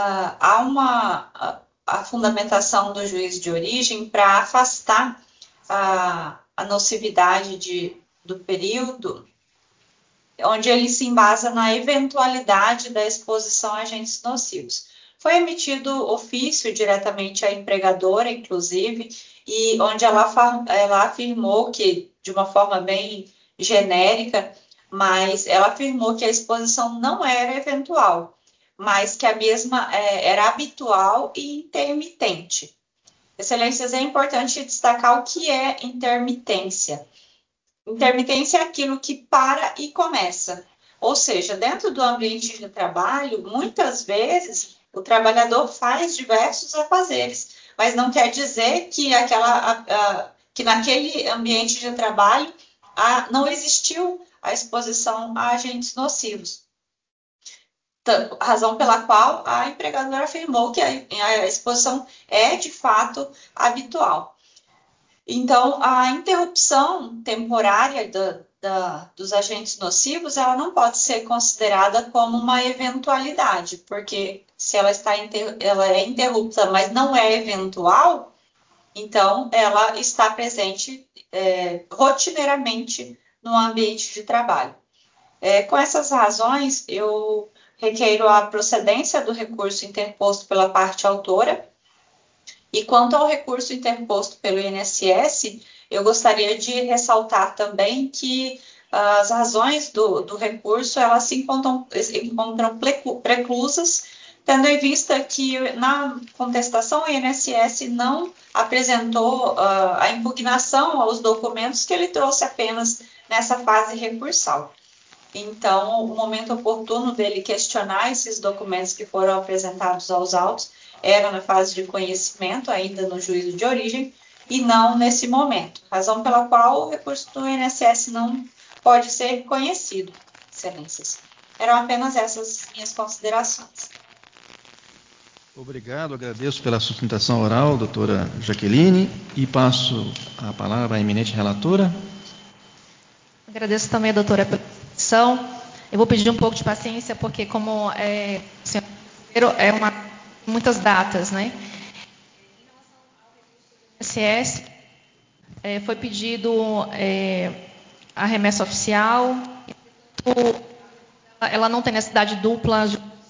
há a fundamentação do juiz de origem para afastar a nocividade do período, onde ele se embasa na eventualidade da exposição a agentes nocivos. Foi emitido ofício diretamente à empregadora, inclusive, e onde ela afirmou que, de uma forma bem genérica, mas ela afirmou que a exposição não era eventual, mas que a mesma era habitual e intermitente. Excelências, é importante destacar o que é intermitência. Intermitência é aquilo que para e começa. Ou seja, dentro do ambiente de trabalho, muitas vezes o trabalhador faz diversos afazeres, mas não quer dizer que naquele ambiente de trabalho não existiu a exposição a agentes nocivos. Razão pela qual a empregadora afirmou que a exposição é, de fato, habitual. Então, a interrupção temporária dos agentes nocivos, ela não pode ser considerada como uma eventualidade, porque se ela é interrupta, mas não é eventual, então ela está presente rotineiramente no ambiente de trabalho. Com essas razões, eu requeiro a procedência do recurso interposto pela parte autora. E quanto ao recurso interposto pelo INSS, eu gostaria de ressaltar também que as razões do recurso elas se encontram preclusas, tendo em vista que na contestação o INSS não apresentou a impugnação aos documentos que ele trouxe apenas nessa fase recursal. Então, o momento oportuno dele questionar esses documentos que foram apresentados aos autos era na fase de conhecimento, ainda no juízo de origem, e não nesse momento, razão pela qual o recurso do INSS não pode ser reconhecido, excelências. Eram apenas essas minhas considerações. Obrigado, agradeço pela sustentação oral, doutora Jaqueline, e passo a palavra à eminente relatora. Agradeço também, doutora, pela discussão. Eu vou pedir um pouco de paciência, porque como muitas datas, né? Em relação ao INSS, foi pedido a remessa oficial. Ela não tem necessidade dupla,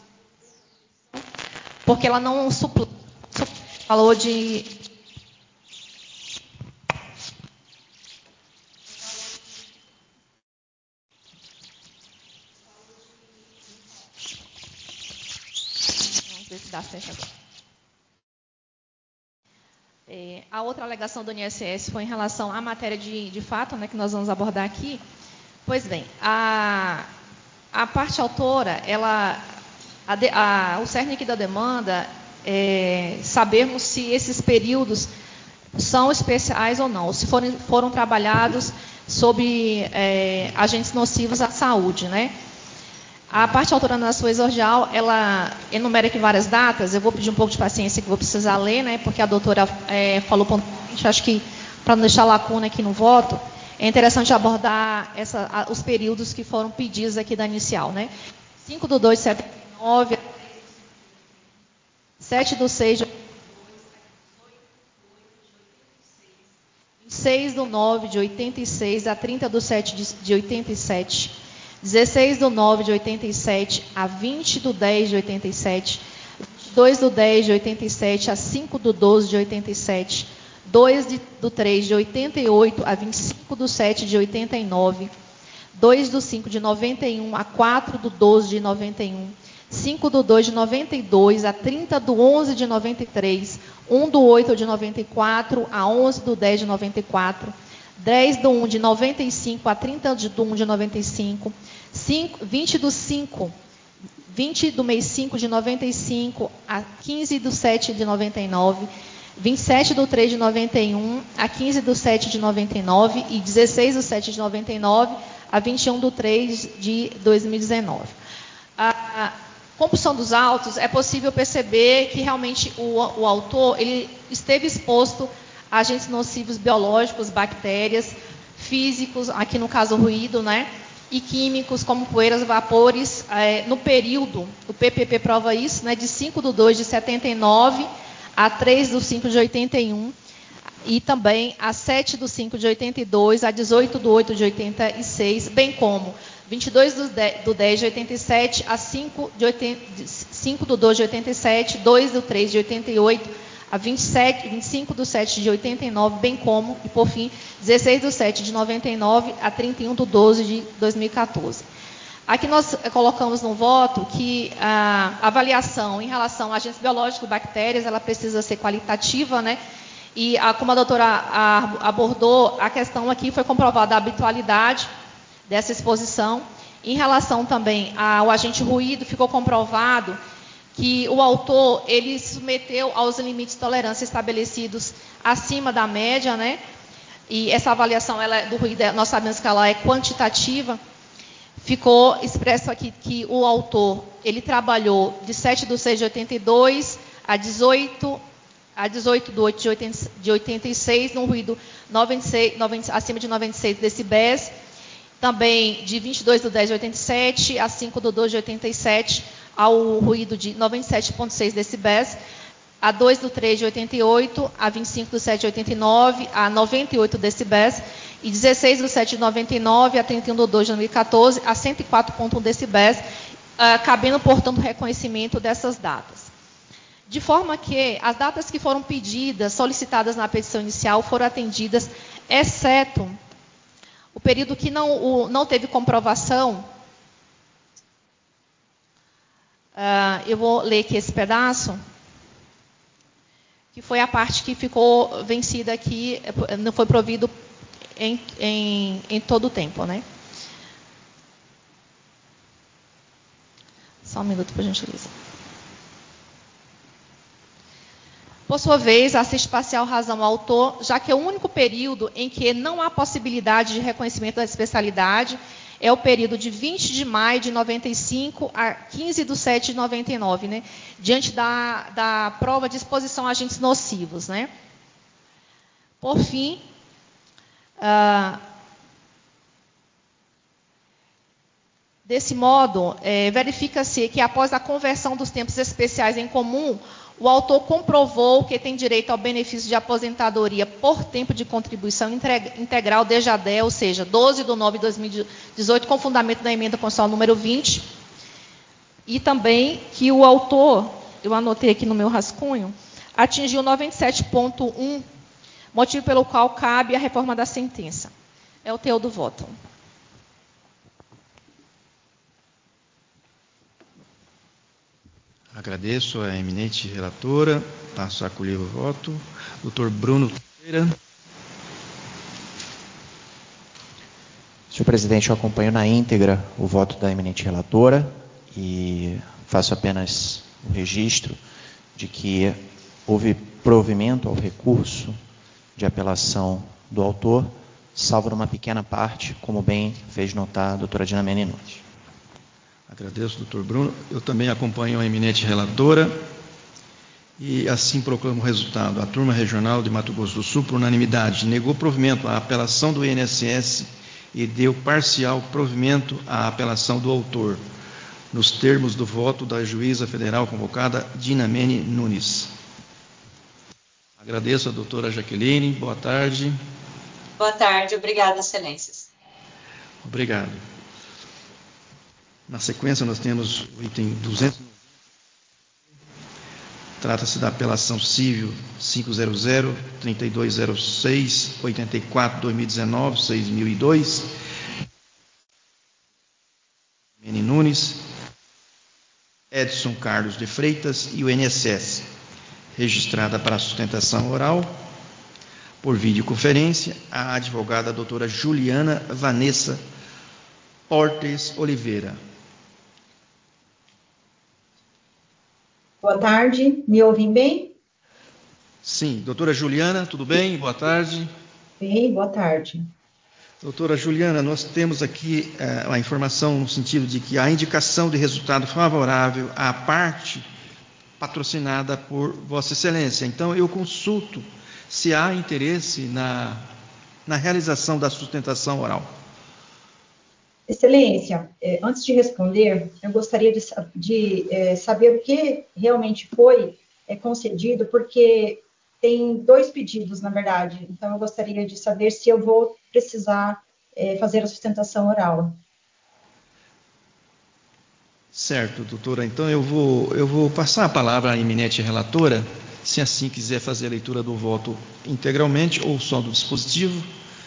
porque ela não falou de vamos ver se dá certo agora. A outra alegação do INSS foi em relação à matéria de fato, né, que nós vamos abordar aqui. Pois bem, a parte autora, o cerne aqui da demanda é sabermos se esses períodos são especiais ou não, ou se foram trabalhados sobre agentes nocivos à saúde, né? A parte autora na sua exordial, ela enumera aqui várias datas. Eu vou pedir um pouco de paciência que vou precisar ler, né? Porque a doutora falou pontualmente, acho que para não deixar lacuna aqui no voto, é interessante abordar os períodos que foram pedidos aqui da inicial, né? 5/2 de 79, 7/6 de 6/9 de 86 a 30/7 de 87, 16/9 de 87 a 20/10 de 87, 22/10 de 87 a 5/12 de 87, 2/3 de 88 a 25/7 de 89, 2/5 de 91 a 4/12 de 91, 5/2 de 92 a 30/11 de 93, 1/8 de 94 a 11/10 de 94, 10/1 de 95 a 30/1 de 95, 20 do mês 5 de 95 a 15/7 de 99, 27/3 de 91 a 15/7 de 99 e 16/7 de 99 a 21/3 de 2019. A compulsão dos autos, é possível perceber que realmente o autor ele esteve exposto a agentes nocivos biológicos, bactérias, físicos, aqui no caso ruído, né? E químicos como poeiras, vapores, no período, o PPP prova isso, né? De 5/2 de 79 a 3/5 de 81 e também a 7/5 de 82 a 18/8 de 86, bem como 22/10 de 87 a 5/12 de 87, 2/3 de 88 a 25/7 de 89, bem como, e por fim, 16/7 de 99 a 31/12 de 2014. Aqui nós colocamos no voto que a avaliação em relação a agentes biológicos, bactérias, ela precisa ser qualitativa, né? E como a doutora abordou, a questão aqui foi comprovada a habitualidade dessa exposição. Em relação também ao agente ruído, ficou comprovado que o autor ele submeteu aos limites de tolerância estabelecidos acima da média, né? E essa avaliação do ruído, nós sabemos que ela é quantitativa. Ficou expresso aqui que o autor ele trabalhou de 7/6 de 82 a 18/8 de 86, num ruído 96, acima de 96 decibéis. Também de 22/10 de 87 a 5/12 de 87, ao ruído de 97,6 decibéis, a 2/3 de 88, a 25/7 de 89, a 98 decibéis, e 16/7 de 99 a 31/2 de 2014, a 104,1 decibéis, cabendo, portanto, o reconhecimento dessas datas. De forma que as datas que foram pedidas, solicitadas na petição inicial, foram atendidas, exceto o período que não teve comprovação. Eu vou ler aqui esse pedaço, que foi a parte que ficou vencida aqui, não foi provido em todo o tempo, né? Só um minuto, por gentileza. Por sua vez, assiste parcial razão ao autor, já que é o único período em que não há possibilidade de reconhecimento da especialidade é o período de 20 de maio de 95 a 15/7 de 99, né? Diante da prova de exposição a agentes nocivos, né? Por fim, desse modo, verifica-se que após a conversão dos tempos especiais em comum, o autor comprovou que tem direito ao benefício de aposentadoria por tempo de contribuição integral desde a DE, ou seja, 12/9/2018, com fundamento da emenda constitucional número 20. E também que o autor, eu anotei aqui no meu rascunho, atingiu 97,1, motivo pelo qual cabe a reforma da sentença. É o teor do voto. Agradeço a eminente relatora. Passo a acolher o voto. Dr. Bruno Teixeira. Senhor presidente, eu acompanho na íntegra o voto da eminente relatora e faço apenas o registro de que houve provimento ao recurso de apelação do autor, salvo numa pequena parte, como bem fez notar a doutora Dinamene Nunes. Agradeço, doutor Bruno. Eu também acompanho a eminente relatora e assim proclamo o resultado. A Turma Regional de Mato Grosso do Sul, por unanimidade, negou provimento à apelação do INSS e deu parcial provimento à apelação do autor, nos termos do voto da juíza federal convocada Dinamene Nunes. Agradeço a doutora Jaqueline. Boa tarde. Boa tarde. Obrigada, excelências. Obrigado. Na sequência, nós temos o item 200. Trata-se da apelação civil 500-3206-84-2019, 6002. Mene Nunes, Edson Carlos de Freitas e o INSS, registrada para sustentação oral, por videoconferência, a advogada doutora Juliana Vanessa Portes Oliveira. Boa tarde, me ouvem bem? Sim, doutora Juliana, tudo bem? Boa tarde. Bem, boa tarde. Doutora Juliana, nós temos aqui a informação no sentido de que a indicação de resultado favorável à parte patrocinada por Vossa Excelência. Então, eu consulto se há interesse na realização da sustentação oral. Excelência, antes de responder, eu gostaria de saber o que realmente foi concedido, porque tem 2 pedidos, na verdade. Então, eu gostaria de saber se eu vou precisar fazer a sustentação oral. Certo, doutora. Então, eu vou passar a palavra à eminente relatora, se assim quiser fazer a leitura do voto integralmente ou só do dispositivo.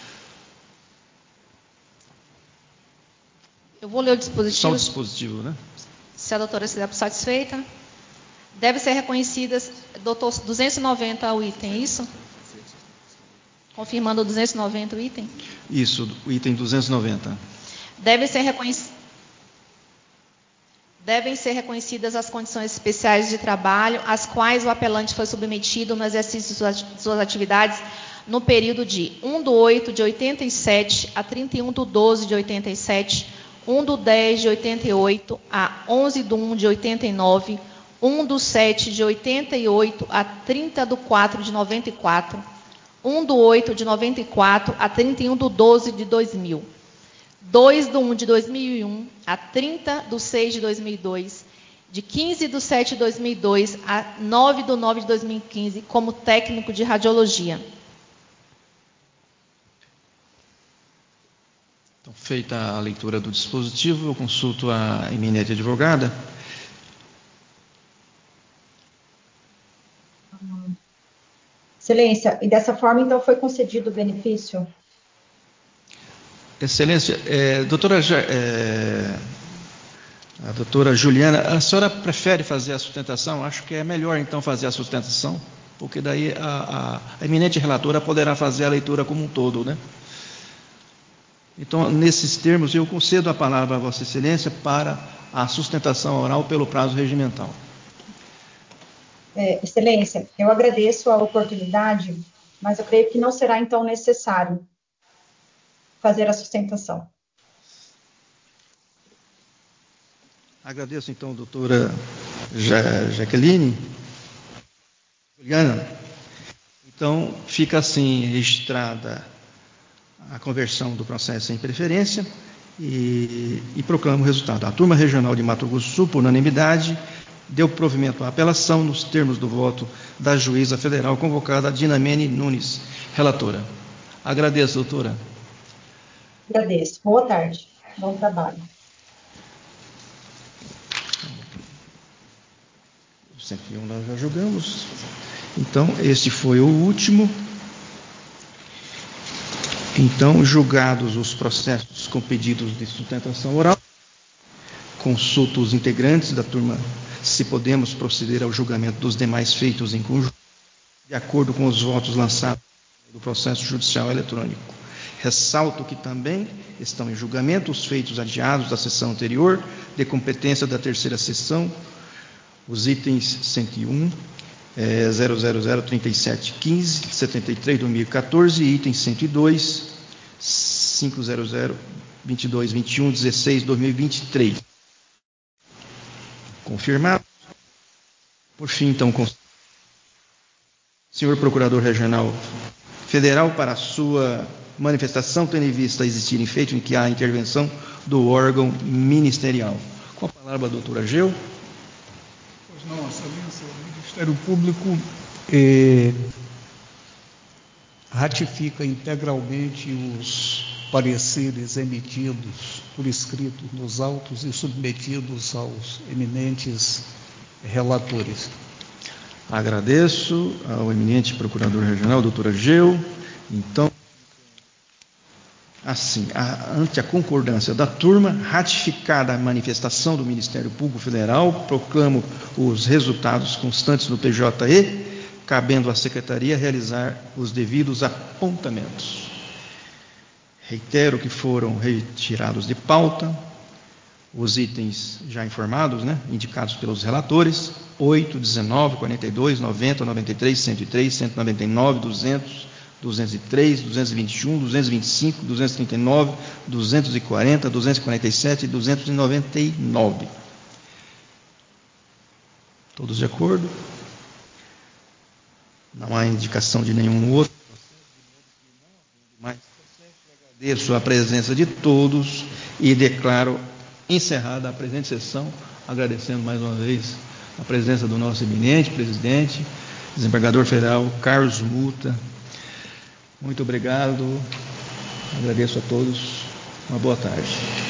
Eu vou ler o dispositivo. Só o dispositivo, né? Se a doutora estiver satisfeita. Deve ser reconhecidas, doutor, 290 o item, é isso? Confirmando o 290 o item? Isso, o item 290. Devem ser reconhecidas as condições especiais de trabalho, às quais o apelante foi submetido no exercício de suas atividades no período de 1/8 de 87 a 31/12 de 87, 1/10 de 88 a 11/1 de 89, 1/7 de 88 a 30/4 de 94, 1/8 de 94 a 31/12 de 2000, 2/1 de 2001 a 30/6 de 2002, de 15/7 de 2002 a 9/9 de 2015, como técnico de radiologia. Então, feita a leitura do dispositivo, eu consulto a eminente advogada. Excelência, e dessa forma, então, foi concedido o benefício? Excelência, a doutora Juliana, a senhora prefere fazer a sustentação? Acho que é melhor, então, fazer a sustentação, porque daí a eminente relatora poderá fazer a leitura como um todo, né? Então, nesses termos, eu concedo a palavra a Vossa Excelência para a sustentação oral pelo prazo regimental. Excelência, eu agradeço a oportunidade, mas eu creio que não será, então, necessário fazer a sustentação. Agradeço, então, doutora Jaqueline. Juliana. Então, fica assim registrada a conversão do processo em preferência e proclamo o resultado. A Turma Regional de Mato Grosso do Sul, por unanimidade, deu provimento à apelação nos termos do voto da juíza federal convocada Dinamene Nunes, relatora. Agradeço, doutora. Agradeço. Boa tarde. Bom trabalho. O 101 nós já julgamos. Então, este foi o último. Então, julgados os processos com pedidos de sustentação oral, consulto os integrantes da turma se podemos proceder ao julgamento dos demais feitos em conjunto, de acordo com os votos lançados do processo judicial eletrônico. Ressalto que também estão em julgamento os feitos adiados da sessão anterior, de competência da terceira sessão, os itens 101, 0003715, 73/2014, e item 102, 500, 22, 21, 16, 2023. Confirmado. Por fim, então, senhor Procurador Regional Federal, para a sua manifestação, tendo em vista existirem feito em que há intervenção do órgão ministerial. Com a palavra, doutor Ageu. Pois não, Excelência, o Ministério Público ratifica integralmente os pareceres emitidos por escrito nos autos e submetidos aos eminentes relatores. Agradeço ao eminente Procurador Regional, doutor Ageu. Então, assim, ante a concordância da turma, ratificada a manifestação do Ministério Público Federal, proclamo os resultados constantes do PJE, cabendo à Secretaria realizar os devidos apontamentos. Reitero que foram retirados de pauta os itens já informados, indicados pelos relatores, 8, 19, 42, 90, 93, 103, 199, 200, 203, 221, 225, 239, 240, 247 e 299. Todos de acordo? Não há indicação de nenhum outro. Mas agradeço a presença de todos e declaro encerrada a presente sessão, agradecendo mais uma vez a presença do nosso eminente presidente, desembargador federal Carlos Muta. Muito obrigado, agradeço a todos, uma boa tarde.